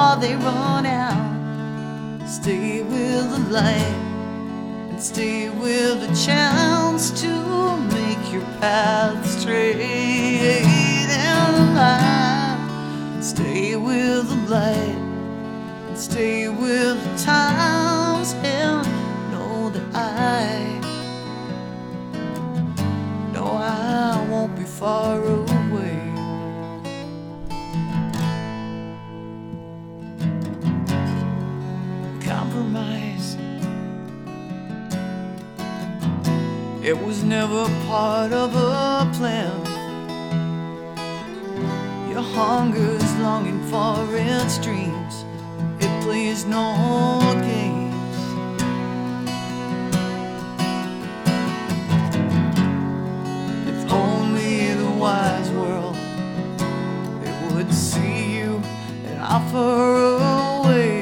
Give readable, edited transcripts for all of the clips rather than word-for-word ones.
before they run out. Stay with the light and stay with the chance to make your path straight and alive. Stay with the light and stay with the times, and know that I won't be far away. Compromise, it was never part of a plan. Your hunger's longing for its dreams. It plays no games. If only the wise world, they would see you and offer a way.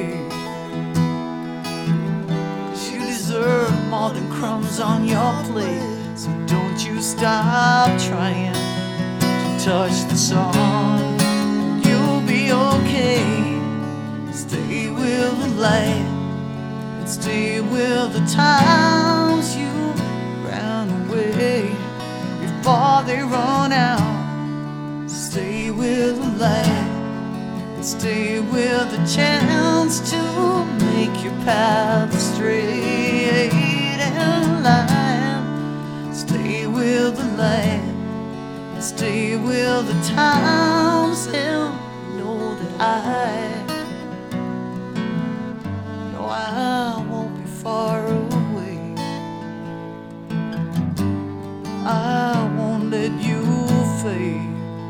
More than crumbs on your plate, so don't you stop trying to touch the sun. You'll be okay. Stay with the light and stay with the times you ran away before they run out. Stay with the light and stay with the chance to make your path straight and alive. Stay with the light, stay with the times, and know that I won't be far away. I won't let you fade.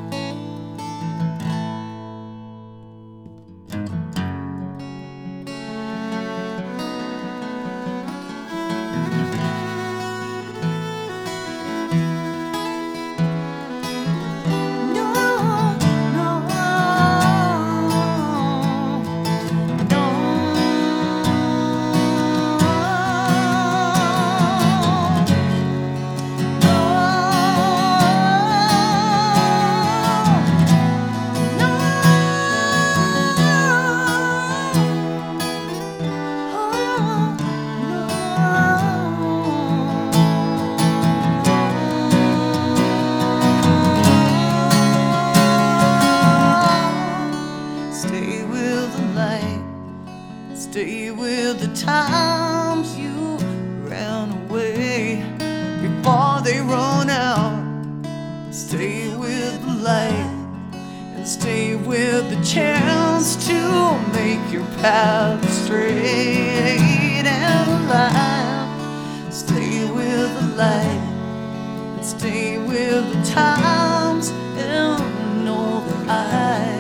Stay with the times you ran away before they run out. Stay with the light and stay with the chance to make your path straight and alive. Stay with the light and stay with the times, and know that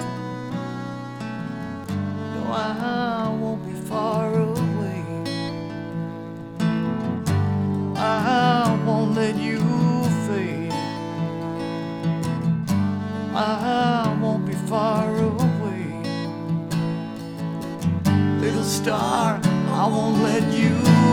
I won't be far away. I won't let you fade. I won't be far away. Little star, I won't let you